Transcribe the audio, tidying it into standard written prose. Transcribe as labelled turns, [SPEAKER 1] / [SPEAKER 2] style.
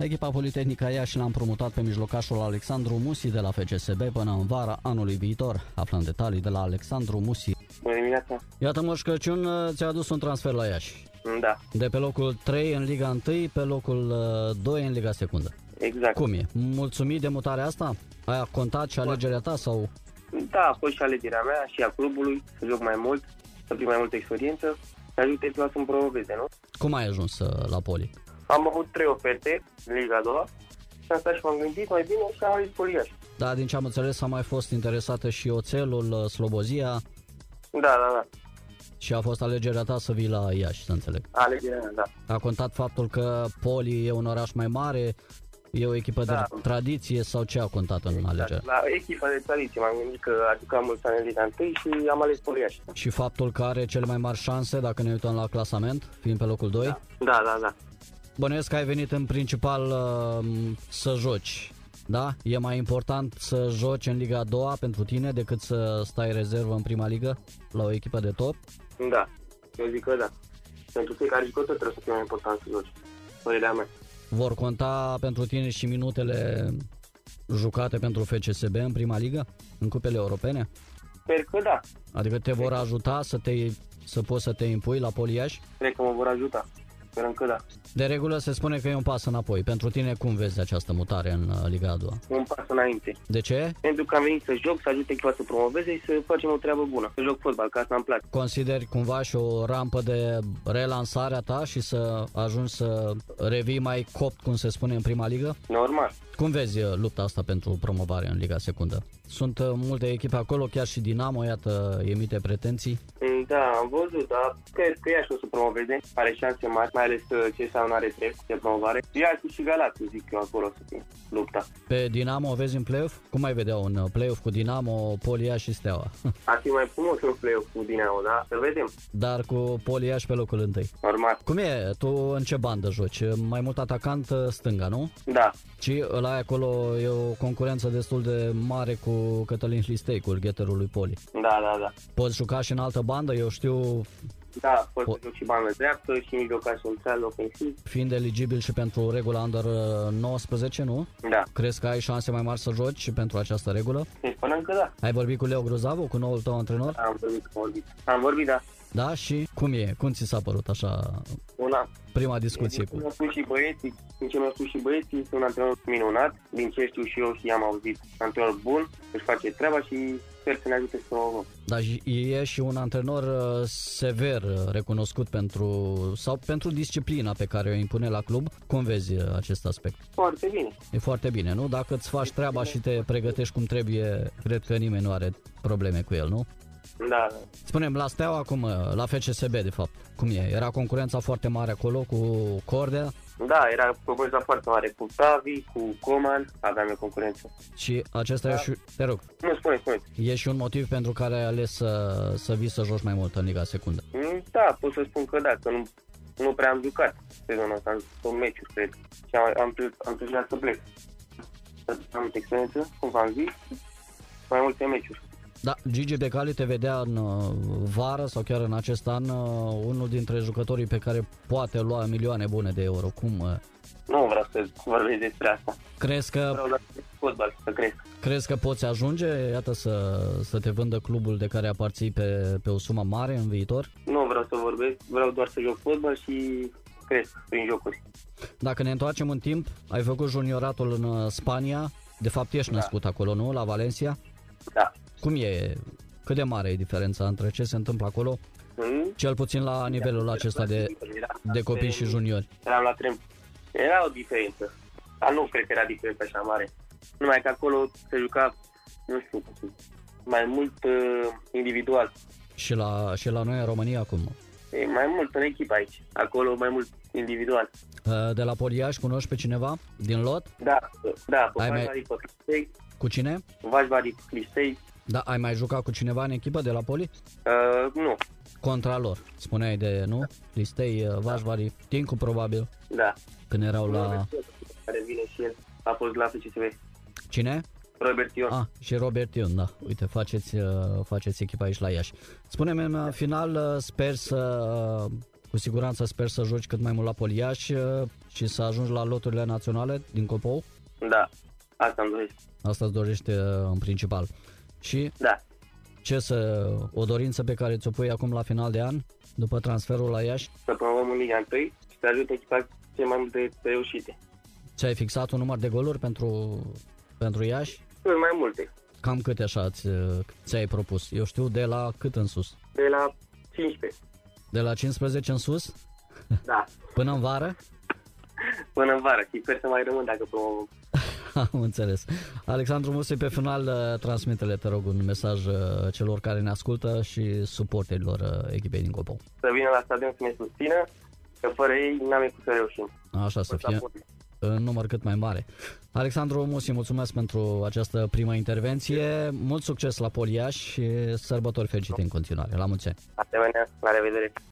[SPEAKER 1] Echipa Politehnică Iași l-a împrumutat pe mijlocașul Alexandru Musi de la FCSB până în vara anului viitor. Aflăm detalii de la Alexandru Musi.
[SPEAKER 2] Bună dimineața!
[SPEAKER 1] Iată, Moș Crăciun ți-a adus un transfer la Iași.
[SPEAKER 2] Da.
[SPEAKER 1] De pe locul 3 în Liga 1, pe locul 2 în Liga 2.
[SPEAKER 2] Exact.
[SPEAKER 1] Cum e? Mulțumit de mutarea asta? A contat și alegerea ta sau?
[SPEAKER 2] Da, a fost și alegerea mea și a clubului, să joc mai mult, să prind mai multă experiență, să ajute echipa să-mi promoveze, nu?
[SPEAKER 1] Cum ai ajuns la Poli?
[SPEAKER 2] Am avut 3 oferte în Liga 2 și am stat și m-am gândit mai bine și am ales Poli Iași.
[SPEAKER 1] Da, din ce am înțeles a mai fost interesată și Oțelul, Slobozia.
[SPEAKER 2] Da.
[SPEAKER 1] Și a fost alegerea ta să vii la Iași, să înțeleg.
[SPEAKER 2] Alegerea mea, da.
[SPEAKER 1] A contat faptul că Poli e un oraș mai mare, e o echipă de tradiție sau ce a contat în alegerea?
[SPEAKER 2] La echipa de tradiție m-am gândit că a jucat mulți ani în Liga 1 și am ales Poli Iași.
[SPEAKER 1] Și faptul că are cele mai mari șanse, dacă ne uităm la clasament, fiind pe locul 2?
[SPEAKER 2] Da.
[SPEAKER 1] Bănuiesc că ai venit în principal să joci, da? E mai important să joci în Liga 2 pentru tine decât să stai rezervă în prima ligă la o echipă de top?
[SPEAKER 2] Da, eu zic că da. Pentru fiecare jucător trebuie să fie mai important să joci. Părerea mea.
[SPEAKER 1] Vor conta pentru tine și minutele jucate pentru FCSB în prima ligă, în cupele europene?
[SPEAKER 2] Sper că da.
[SPEAKER 1] Adică te vor ajuta să poți să te impui la Poli Iași?
[SPEAKER 2] Cred că mă vor ajuta. Sperăm că da.
[SPEAKER 1] De regulă se spune că e un pas înapoi. Pentru tine cum vezi această mutare în Liga a doua?
[SPEAKER 2] Un pas înainte.
[SPEAKER 1] De ce?
[SPEAKER 2] Pentru că am venit să joc, să ajut echipa să promoveze și să facem o treabă bună. Să joc fotbal, că asta îmi place.
[SPEAKER 1] Consideri cumva și o rampă de relansare a ta și să ajungi să revii mai copt, cum se spune, în prima ligă?
[SPEAKER 2] Normal.
[SPEAKER 1] Cum vezi lupta asta pentru promovare în Liga Secundă? Sunt multe echipe acolo, chiar și Dinamo, iată, emite pretenții.
[SPEAKER 2] Da, am văzut, dar cred că Iași o să promoveze. Are șanse mari, mai ales ce sau nu are drept de promovare. Iași și Galați, zic eu, acolo să fie lupta.
[SPEAKER 1] Pe Dinamo o vezi în play-off? Cum mai vedea un play-off cu Dinamo, Poli Iași și Steaua?
[SPEAKER 2] Ar fi mai frumos un play-off cu Dinamo, da? Să vedem.
[SPEAKER 1] Dar cu Poli Iași pe locul 1.
[SPEAKER 2] Normal.
[SPEAKER 1] Cum e? Tu în ce bandă joci? Mai mult atacant stânga, nu?
[SPEAKER 2] Da.
[SPEAKER 1] Și ăla acolo e o concurență destul de mare cu Cătălin Hlistei, cu urgheterul lui Poli.
[SPEAKER 2] Da.
[SPEAKER 1] Poți juca și în altă bandă? Eu știu...
[SPEAKER 2] Da, pot să joc și bandă dreaptă și mijlocaș central ofensiv.
[SPEAKER 1] Fiind eligibil și pentru regula Under 19, nu?
[SPEAKER 2] Da.
[SPEAKER 1] Crezi că ai șanse mai mari să joci și pentru această regulă?
[SPEAKER 2] Sperăm că da.
[SPEAKER 1] Ai vorbit cu Leo Grozavu, cu noul tău antrenor?
[SPEAKER 2] Am vorbit, da.
[SPEAKER 1] Da? Și cum e? Cum ți s-a părut așa prima discuție cu...
[SPEAKER 2] Din ce mi-au spus și băieții, este un antrenor minunat. Din ce știu și eu și am auzit, antrenor bun, își face treaba și sper să ne ajute să promovăm.
[SPEAKER 1] Dar e și un antrenor sever, recunoscut pentru disciplina pe care o impune la club. Cum vezi acest aspect?
[SPEAKER 2] Foarte bine.
[SPEAKER 1] E foarte bine, nu? Dacă îți faci treaba și te pregătești cum trebuie, cred că nimeni nu are probleme cu el, nu?
[SPEAKER 2] Da.
[SPEAKER 1] Spunem, la Steaua acum, la FCSB de fapt, cum e? Era concurența foarte mare acolo cu Cordea?
[SPEAKER 2] Da, era concurența foarte mare cu Tavi, cu Coman, aveam eu concurență. Și
[SPEAKER 1] acesta e și... Te rog.
[SPEAKER 2] Nu, spune.
[SPEAKER 1] E și un motiv pentru care ai ales să vii să joci mai mult în Liga Secundă?
[SPEAKER 2] Da, pot să spun că da, că nu prea am jucat sezonul ăsta, am jucat meciuri, cred. Și am plecat să plec. Am multă experiență, cum v-am zis, mai multe meciuri.
[SPEAKER 1] Da, Gigi Becali te vedea în vară sau chiar în acest an unul dintre jucătorii pe care poate lua milioane bune de euro. Cum?
[SPEAKER 2] Nu vreau să vorbesc despre asta.
[SPEAKER 1] Crezi că...
[SPEAKER 2] Vreau doar fotbal, să cresc.
[SPEAKER 1] Crezi că poți ajunge, iată, să te vândă clubul de care aparții pe o sumă mare în viitor?
[SPEAKER 2] Nu vreau să vorbesc, vreau doar să joc fotbal și cresc prin jocuri.
[SPEAKER 1] Dacă ne întoarcem în timp, ai făcut junioratul în Spania, de fapt ești născut acolo, nu? La Valencia?
[SPEAKER 2] Da.
[SPEAKER 1] Cum e? Cât de mare e diferența între ce se întâmplă acolo? Cel puțin la nivelul acesta de copii și juniori.
[SPEAKER 2] Eram la Trem. Era o diferență. Dar nu cred că era diferență așa mare. Numai că acolo se juca, nu știu, mai mult individual.
[SPEAKER 1] Și la noi în România acum?
[SPEAKER 2] E mai mult în echipă aici. Acolo mai mult individual.
[SPEAKER 1] De la Poli Iași cunoști pe cineva din lot?
[SPEAKER 2] Da, pe Clistei.
[SPEAKER 1] Cu cine?
[SPEAKER 2] Vajvari Clistei.
[SPEAKER 1] Da, ai mai jucat cu cineva în echipă de la Poli?
[SPEAKER 2] Nu.
[SPEAKER 1] Contra lor, spuneai de, nu? Listei, Vajvari, Tincu probabil.
[SPEAKER 2] Da.
[SPEAKER 1] Când erau la...
[SPEAKER 2] Care vine și el, a fost la FCSB.
[SPEAKER 1] Cine?
[SPEAKER 2] Robert Ion.
[SPEAKER 1] Și Robert Ion, da. Uite, faceți echipa aici la Iași. Spune-mi în final, cu siguranță sper să joci cât mai mult la Poli Iași și să ajungi la loturile naționale din Copou?
[SPEAKER 2] Da, asta îmi doresc.
[SPEAKER 1] Asta îți dorește în principal. Și
[SPEAKER 2] Da.
[SPEAKER 1] o dorință pe care ți-o pui acum la final de an, după transferul la Iași?
[SPEAKER 2] Să promovăm în Liga 1 și să ajut echipa cel mai multe reușite.
[SPEAKER 1] Ți-ai fixat un număr de goluri pentru Iași?
[SPEAKER 2] Cât mai multe.
[SPEAKER 1] Cam câte așa ți-ai propus? Eu știu, de la cât în sus?
[SPEAKER 2] De la 15.
[SPEAKER 1] De la 15 în sus?
[SPEAKER 2] Da.
[SPEAKER 1] Până în vară?
[SPEAKER 2] Până în vară și sper să mai rămân dacă promovăm.
[SPEAKER 1] Am înțeles. Alexandru Musi, pe final transmite-le, te rog, un mesaj celor care ne ascultă și suporterilor echipei din Copou.
[SPEAKER 2] Să vină la stadion să ne susțină, că fără ei n-am cum să reușim.
[SPEAKER 1] Așa să fie, în număr cât mai mare. Alexandru Musi, mulțumesc pentru această primă intervenție. Mult succes la Poliaș și sărbători fericite în continuare. La mulți ani.
[SPEAKER 2] Asemenea, la revedere.